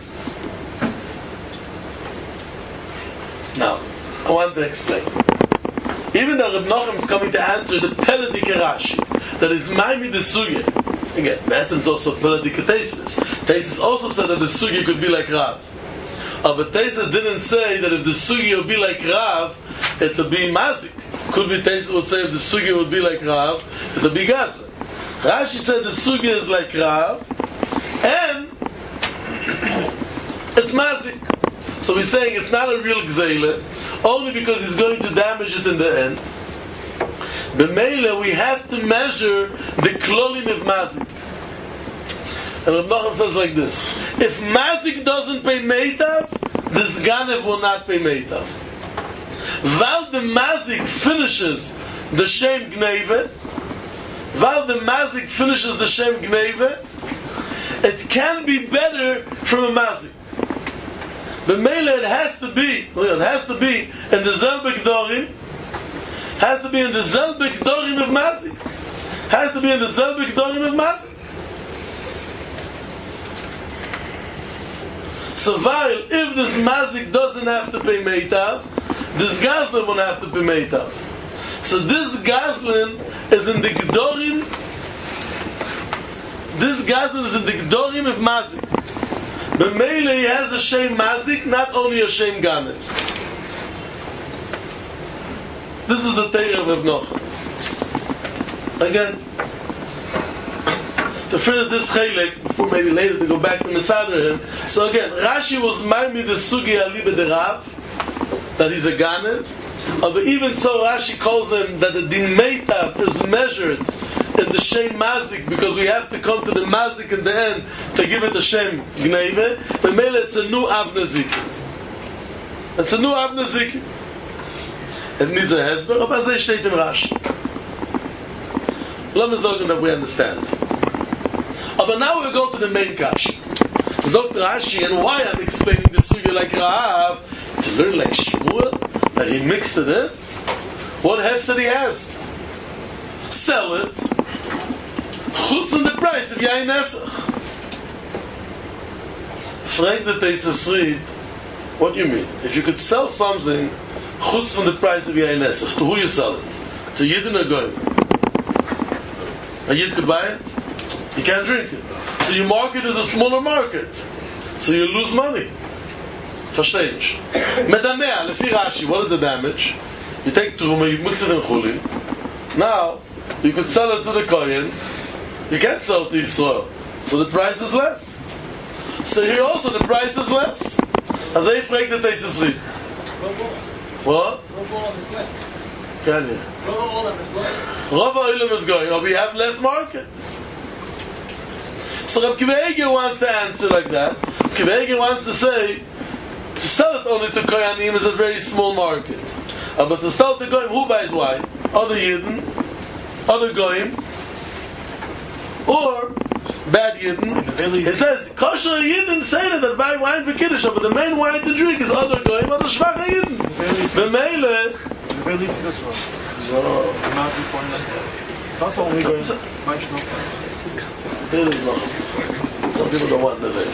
Now, I want to explain. Even though Reb Nochem is coming to answer the Peladike Rashi, that is Maimi the Sugya. Again, that's also Peladike Tesis. Tesis also said that the Sugya could be like Rav. Uh, but Tesis didn't say that if the Sugya would be like Rav, it would be Mazik. Could be Tesis would say if the Sugya would be like Rav, it would be Gazlan. Rashi said the Sugya is like Rav, and it's Mazik. So we're saying it's not a real Gzeile, only because he's going to damage it in the end. B'meile, we have to measure the klolim of Mazik. And Reb Nochem says like this: if Mazik doesn't pay Meitav, this Ganev will not pay Meitav. While the Mazik finishes the Shem Gneve, while the Mazik finishes the Shem Gneve, it can be better from a Mazik. The Mele, it has to be, it has to be in the Zelbek Dorim, has to be in the Zelbek Dorim of Mazik. has to be in the selbe Gdorim of Mazik. So while if this Mazik doesn't have to pay Meitav, this Gazlan won't have to pay Meitav. So this Gazlan is in the Gdorim. This Gazlan is in the Gdorim of Mazik. But Meile he has a Shem Mazik, not only a Shem Ganet. This is the Teira of Reb Nochum. Again, to finish this Chelek, before maybe later to go back to Mesader him. So again, Rashi was Maimi the Sugi Aliba de Rav, that he's a Ganet. Uh, but even so, Rashi calls him that the Din Meitav is measured in the Shem Mazik, because we have to come to the Mazik in the end to give it the Shem Gneive. But Mele, it's a new Avnezik. It's a new Avnezik. It needs a Hezber, but as they state in Rashi. Let me say that we understand. But now we go to the main Kash. Zok Rashi, and why I'm explaining the Sugya like Rav, to learn like Shmuel, that he mixed it in. What hefsed he has? Sell it. Chutz in the price of Yain Nesach. Frank the Teisus Reed, what do you mean? If you could sell something chutz from the price of Yain Nesach, to who you sell it? To Yidin or Goyim? A Yid could buy it? You can't drink it. So your market is a smaller market. So you lose money. Versteh ich. Medamea, lefi Rashi, what is the damage? You take Truma, you mix it in Chulin. Now, you could sell it to the Kohen. You can't sell it to Yisrael. So the price is less. So here also the price is less. As I frag the Teisus Reed. What? Can you? Rov ha'olam is going. Or we have less market. So Reb Kiva Eger wants to answer like that. Reb Kiva Eger wants to say, to sell it only to Koyanim is a very small market. Uh, but to sell to Goyim, who buys wine? Other Yidden, other Goyim, or bad Yidden. He says, kosher Yidden say that they buy wine for Kiddush, but the main wine to drink is other Goyim, other Shvacha Yidden. B'meile... That's what we're going to There is no. Some people don't want the way.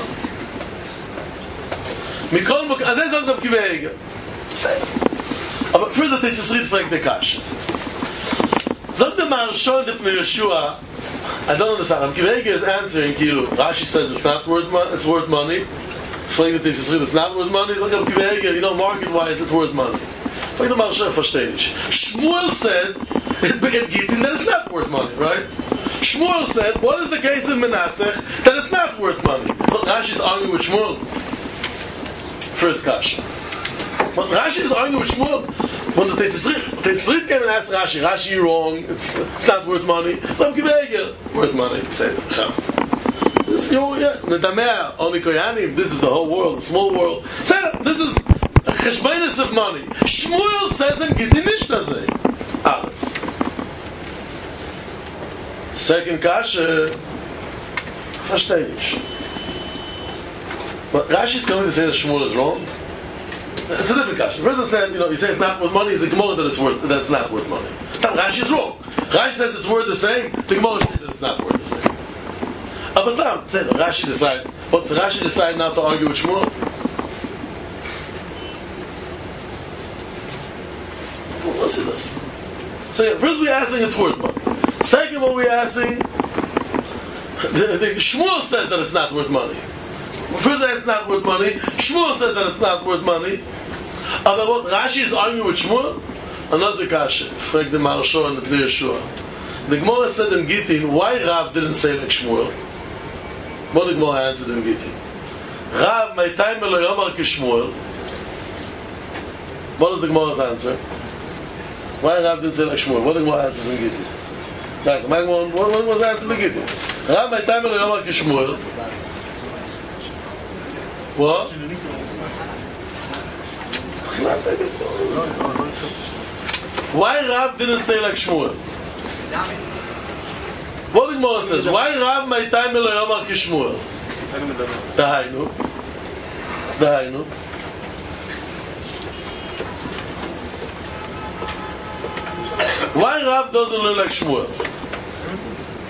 Mikol Mok, as I said, Reb Kiva Eger. But first, the Teisus Reed fragt the Kash. Zog the Maharsha and the Pnei Yeshua. I don't understand. Reb Kiva Eger is answering. Kilu Rashi says it's not worth money. It's worth money. Fragt the Teisus Reed, it's not worth money. Look, Reb Kiva Eger, you know, market-wise, it's worth money. Fragt the Maharsha, verstehe ich. Shmuel said it Gittin that it's not worth money, right? Shmuel said, what is the case of Menasech that it's not worth money? So Rashi is arguing with Shmuel. First Kasha. But Rashi is arguing with Shmuel. When the Teisus Reed came and asked Rashi, Rashi, you're wrong, it's, it's not worth money. So Reb Kiva Eger, worth money. Say, this is your, yeah, Nedamea, only Koyanim, this is the whole world, the small world. Say, this is a cheshbonus of money. Shmuel says in Gittin Nishtazeh. Aleph. Second Kasha, verstehe ich. But Rashi is coming to say that Shmuel is wrong. It's a different Kasha. First I said, you know, he says it's not worth money. It's the Gemara that it's worth. That's not worth money. Now Rashi is wrong. Rashi says it's worth the same. The Gemara says that it's not worth the same. But now, say Rashi decide. But Rashi decide not to argue with Shmuel. Well, listen to this. So yeah, first we're asking it's worth money. Second, what we're asking, the, the Shmuel says that it's not worth money. First, that it's not worth money. Shmuel says that it's not worth money. But what Rashi is arguing with Shmuel, another kasha. Frag the Maharsha and the Pnei Yeshua. The Gemara said in Gittin, why Rav didn't say like Shmuel? What the Gemara answered in Gittin? Rav, my time elo yomar ki Shmuel. What is the Gemara's answer? Why Rav didn't say like Shmuel? What the Gemara answers in Gittin? What was the answer in Gittin? Rav, my time elo yomar ki Shmuel. What? Why Rav didn't say like Shmuel? What the Gemara says? Why Rav my time elo yomar ki Shmuel? Dahainu. Dahainu. Why Rav doesn't learn like Shmuel?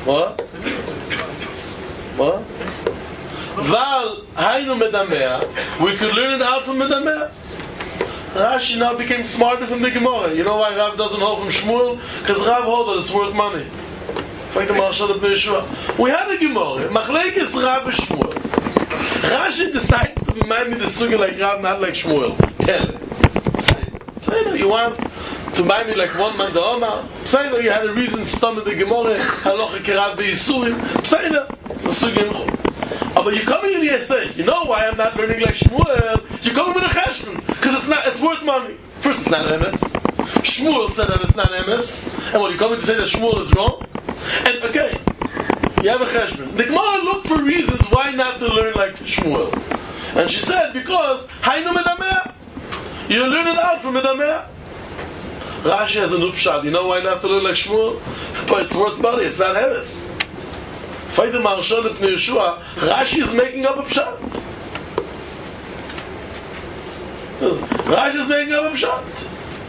What? What? Val Hainu Medamea. We could learn it out from Medamea. Rashi now became smarter from the Gemara. You know why Rav doesn't hold from Shmuel? Because Rav holds that it's worth money. Like the Marshal of Yeshua. We had a Gemara. Machlekes Rav and Shmuel. Rashi decides to remind me the sugi like Rav, not like Shmuel. Tell it. Say, say, you want to buy me like one man the Omar? Say, you had a reason to stomach the Gemara. Halacha Kerav Be'Yisurim. Say, the sugi. But you come in here saying, you know why I'm not learning like Shmuel? You come with a cheshbon because it's not, it's worth money. First, it's not M S. Shmuel said that it's not M S, and what you come in to say that Shmuel is wrong. And okay, you have a cheshbon. The Gemara looked for reasons why not to learn like Shmuel, and she said because Hainu Medamea, you learn it out from Medamea. Rashi has a upshot. You know why not to learn like Shmuel? But it's worth money. It's not M S. Fight the Marshal of Yeshua, Rashi is making up a pshat. Rashi is making up a pshat.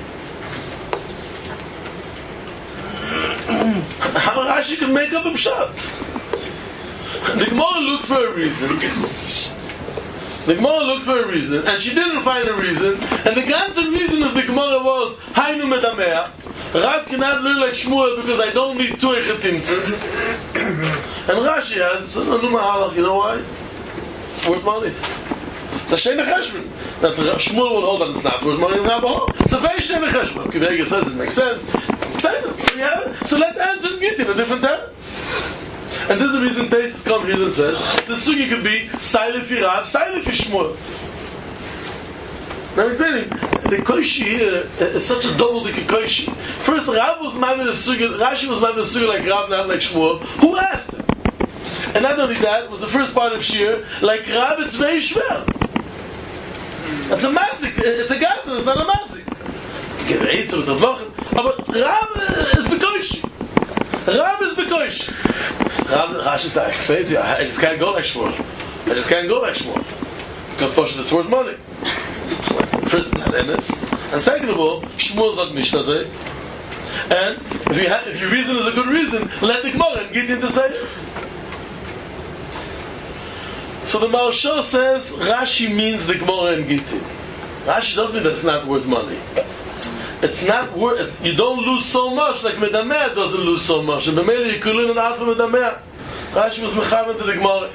How Rashi can make up a pshat? The Gemara looked for a reason. The Gemara looked for a reason, and she didn't find a reason. And the ganze reason of the Gemara was Hainu Medamea. Rav cannot learn like Shmuel because I don't need two echetimtzes. And Rashi has, you know why? It's worth money. It's a sheina cheshbon. That Shmuel will hold that it's not worth money. It's a very sheina cheshbon. Kivega says it makes sense. So, yeah, so let the answer get him a different tense. And this is the reason Taisus comes here and says the sugi could be silent for Rav, silent for Shmuel. Now I'm explaining, the koishi here is such a double the koishi. First, Rav was mad with the sugi, Rashi was mad with the sugi like Rav, not like Shmuel. Who asked him? And not only that, it was the first part of Shir, like Rav, it's very shver. It's a mazik, it's a gazan, it's not a mazik. Give it eight with the vlochem. But Rav is bekoishi. Rav is bekoishi. Rav, Rashi said, I just can't go like Shmuel. I just can't go like Shmuel. Because Poshet, it's worth money. First, it's not M S. And second of all, Shmuel zog mishnah. And if you ha- if your reason is a good reason, let the Gemara and get him to say it. So the Marshal says Rashi means the Gemara and Gittin. Rashi doesn't mean that it's not worth money. It's not worth. You don't lose so much like Medamea doesn't lose so much. And B'meili you could learn an out from Medamea. Rashi was mechaven to the Gemara.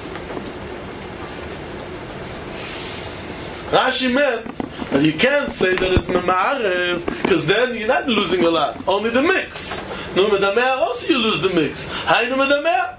Rashi meant that you can't say that it's mema'arev because then you're not losing a lot. Only the mix. No Medamea also you lose the mix. Hainu Medamea.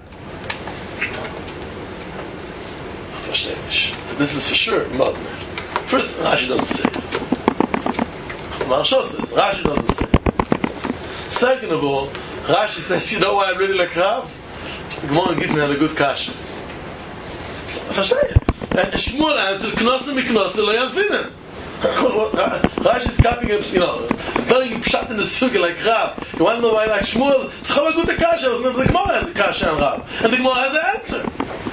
This is for sure. First, Rashi doesn't say it. Marshal says, Rashi doesn't say it. Second of all, Rashi says, you know why I really like Rav? Come on, give me a good kasha. Verstehe? And Shmuel answered, Knosse mi Knosse lo yanfinen. Rashi is copying him, you know, telling you pshat in the sugi like Rav. You want to know why I like Shmuel? It's a good kasha. The Gemara has a kasha on Rav. And the Gemara has an answer.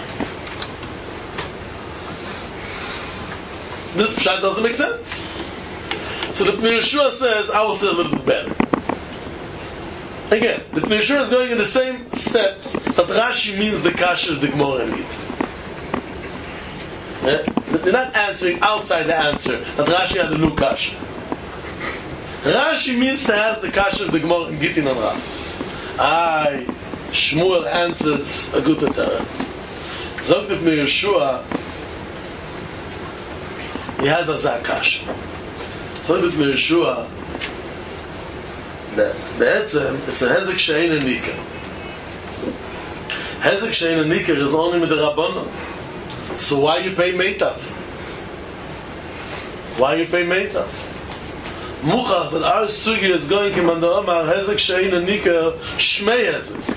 This pshat doesn't make sense. So the Pnei Yeshua says, I will say a little bit better. Again, the Pnei Yeshua is going in the same steps that Rashi means the kasha of the Gemara and Gittin. Yeah? They're not answering outside the answer that Rashi had a new kasha. Rashi means to ask the kasha of the Gemara and Gittin on Rav. I, Shmuel answers a good teretz. Zog the Pnei Yeshua, he has a zakash. So with Yeshua, that that's a it's a hezek shein and nikar. Hezek shein and nikar is only with the rabbanon. So why you pay meitav? Why you pay meitav? Muchach that our sugi is going to Mandar Amar hezek shein and nikar shmei hezek.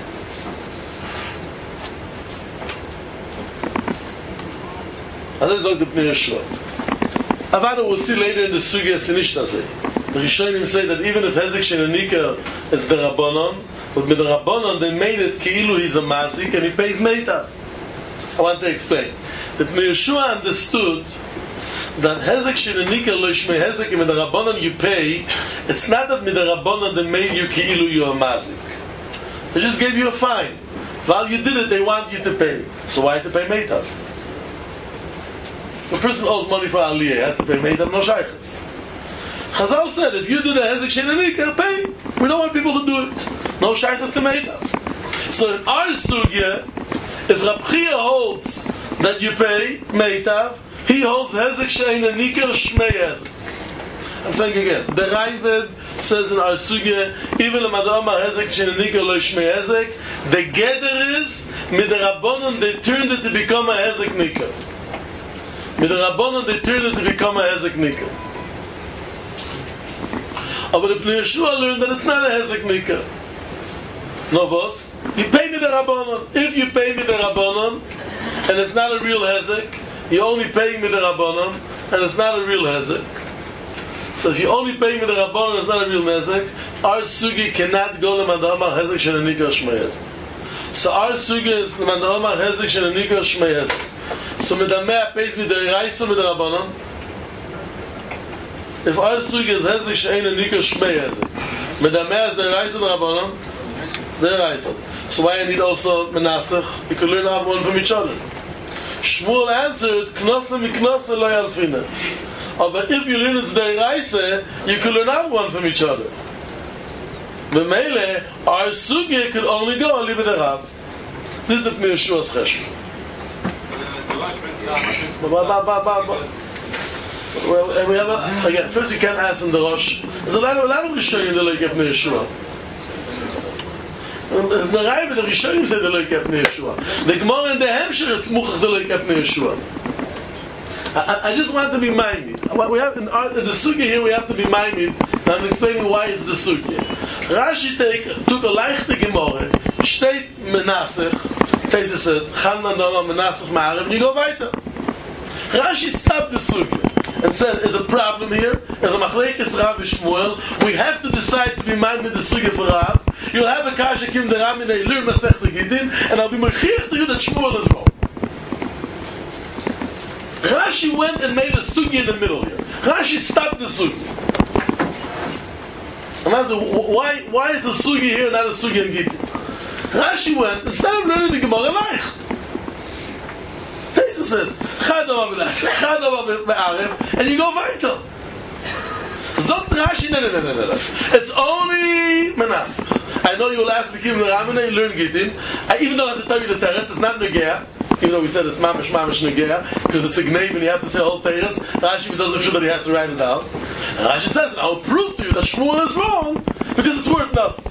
As I said, the Pnei Yeshua. Avada we'll see later in the Sugya Sinishtasei. The Rishonim say that even if Hezek Shein and Nikar is the Rabbanon, but with the Rabbanon they made it Ki'ilu he's a Mazik and he pays Meitav. I want to explain. The Pnei Yeshua understood that Hezek Shein and Nikar lo Yishmei Hezek and with the Rabbanon you pay, it's not that with the Rabbanon they made you Ki'ilu you're a Mazik. They just gave you a fine. While you did it, they want you to pay. So why to pay meitav? The person owes money for aliyah, has to pay meitav, no shaykhs. Chazal said, if you do the hezek shenanika, pay. We don't want people to do it. No shaykhs to meitav. So in our sugya, if Rab Chia holds that you pay meitav, he holds hezek shenanika shmei hezek. I'm saying again, the Ravid says in our sugya, even the Madama hezek shenanika lo shmei hezek, the gather is, mid the Rabbanon, they turned it to become a hezek nika. Mid the Rabbanon, they turned it to become a hezek nika. But the Pnei Yeshua learned that it's not a hezek nika. No, boss. You pay me the Rabbanon. If you pay me the Rabbanon, and it's not a real hezek, you're only paying me the Rabbanon, and it's not a real hezek. So if you only pay me the Rabbanon, and it's not a real hezek, our sugi cannot go to Mandama hezek shenanika shmei hezek. So our sugi is Mandama hezek shenanika shmei hezek. So Medameh pays me the Reisu with the Rabbanon. If our sugi is hezek shenanika shmei hezek, Medameh is the Reisu with the Rabbanon, the Reisu. So why I need also Menasech? You could learn out one from each other. Shmuel answered, Knosse miknosse lo yalfina. But if you learn it's the Reise, you could learn out one from each other. But Mele, our Sugi could only go and leave it a Rav. This is the Pnei Yeshua's Cheshbon. Well, we have a, again, first you can't ask in the Rosh. There's a lot of, a lot of Rishonim that like Pnei Yeshua. The Raiva, the Rishonim say they like Pnei Yeshua. The Gemara in the Hemshir, it's Muchach they like Pnei Yeshua. I, I just want to be minded. We have in, our, in the Sugi here, we have to be minded. And I'm explaining why it's the Sugi. Rashi take, took a leichte Gemara, steht Menasech, Tese says, Chan Mandama Menasech Ma'arev, and you go weiter. Rashi stopped the Sugi and said, there's a problem here, there's a Machlekes Rav Shmuel, we have to decide to be minded with the Sugi for Rav. You'll have a Kasha Kim the Ram in a Lir Masech Gidin, and I'll be Mechich to you that Shmuel is wrong. Rashi went and made a sugi in the middle here. Rashi stopped the sugi. And I said, why, why is the sugi here and not a sugi in Gittin? Rashi went, instead of learning the Gemara Leicht. Taisa says, Chadava B'laseh, Chadava B'arev, and you go weiter. Zogt Rashi, no, no, no, no, no. It's only Menasech. I know you will ask me, Kim Ramana, you learn Gittin. I even don't have to tell you the Teretz, it's not Negea. Even though we said it's mamish mamish negea, because it's a gneiv and you have to say whole peiros, Rashi doesn't feel that he has to write it down. And Rashi says, I'll prove to you that Shmuel is wrong because it's worth nothing.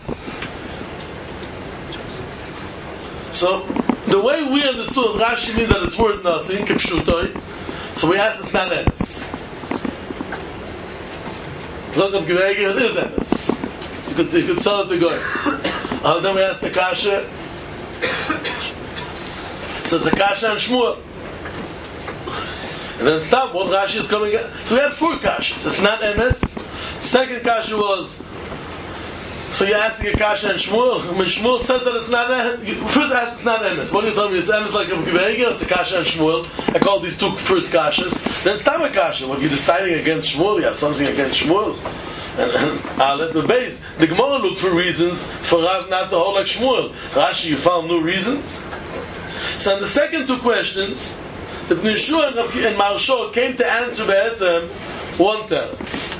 So the way we understood Rashi means that it's worth nothing, kipshutoi. So we asked, it's not emes. Zotam Gvegi, it is emes. You could you could sell it to go. And then we asked the kasha. So it's a kasha and Shmuel. And then stop, what Rashi is coming at? So we had four kashas. It's not emes. Second kasha was, so you're asking a kasha and Shmuel. When Shmuel says that it's not emes, first ask it's not emes. What do you tell me? It's emes like a Gvegel, it's a kasha and Shmuel. I call these two first kashas. Then stop a kasha. When you're deciding against Shmuel, you have something against Shmuel. And, and I'll let the base. The Gemara looked for reasons for Rav not to hold like Shmuel. Rashi, you found no reasons? So in the second two questions, the Pnei Yeshua and, and Maharsha came to answer Be'etzem one teretz.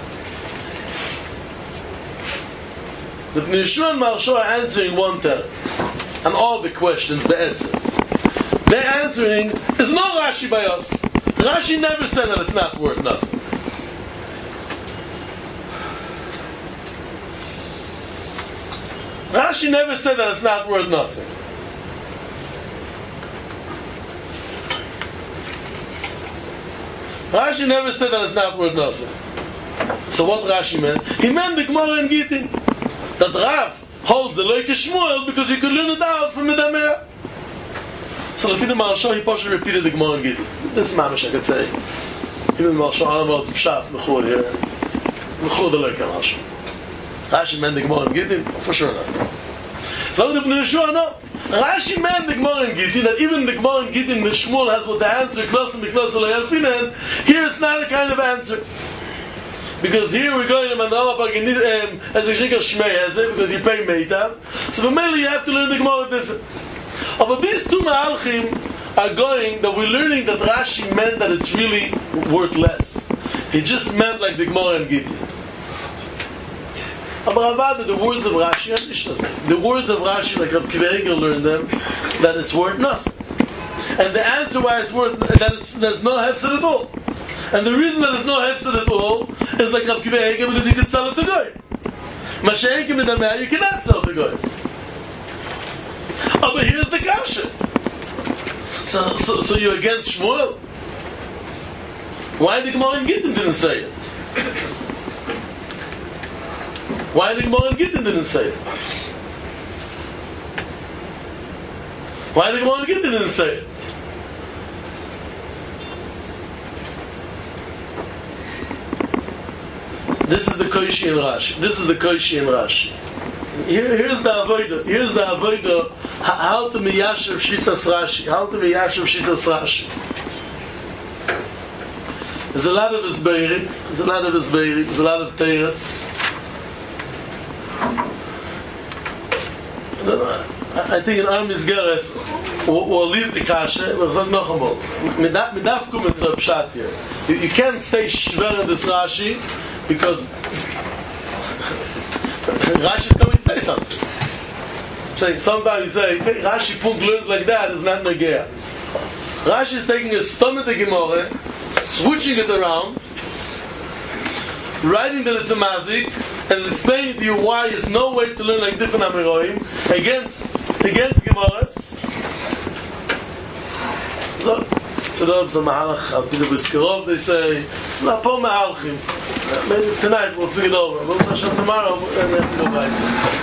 The Pnei Yeshua and Maharsha are answering one teretz. And all the questions Be'etzem. They're answering, it's not Rashi by us. Rashi never said that it's not worth nothing. Rashi never said that it's not worth nothing. Rashi never said that it's not worth nothing. So what Rashi meant? He meant the Gemara in Gittin. That Rav holds the Leuke Shmuel because you could learn it out from the Dameh. So Lefina Maharsha, he partially repeated the Gemara in Gittin. This is Mamish, I could say. Even Maharsha, I don't know what's Pshat, Mechur here. Mechur the Leuke Maharsha. Rashi meant the Gemara in Gittin? For sure not. So the Pnei Yeshua, no. Rashi meant the Gemara in Gittin, that even the Gemara in Gittin, the Shmuel has what the answer, Knosim Miknosim Lo Yalfinen. Here it's not a kind of answer. Because here we're going to Mandala as a Shikar Shmei Hezek, because you pay Meitav. So for mainly you have to learn the Gemara different. But these two Ma'alchim are going, that we're learning that Rashi meant that it's really worth less. He just meant like the Gemara and Gittin. But the words of Rashi are nicht. The words of Rashi, like Rabbi Akiva Eiger learned them, that it's worth nothing. And the answer why it's worth, that it's, there's no hefsed at all. And the reason that there's no hefsed at all is like Rabbi Akiva Eiger, because you can sell it to Goy. Mashiach in the man, you cannot sell to Goy. Oh, but here's the kasha. So, so, so you're against Shmuel? Why the Gemara in Gittin didn't say it? Why the Gemara in Gittin didn't say it? Why the Gemara in Gittin didn't say it? This is the Koishi in Rashi. This is the Koishi in Rashi. Here, here's the avodah. Here's the avodah. How to miyashav shitas Rashi. How to miyashav shitas Rashi. There's a lot of isbeirim. There's a lot of isbeirim. There's a lot of teiras. I think in Arm Isgeres we'll leave the kasha. We'll say noch einmal. Midaf kumen zu pshat here. You can't stay shver in this Rashi because Rashi is coming to say something. Saying sometimes you say, okay, Rashi punk learns like that is not negea. Rashi is taking a stomach of Gemara, switching it around, writing that it's a mazik, and is explaining to you why there's no way to learn like different Amiroim against against Gemaras. So, so there's a Mahalach, I'll be the Biskarov, they say, it's not po Mahalchim. Maybe tonight we'll speak it over. We'll say tomorrow and then we'll go back.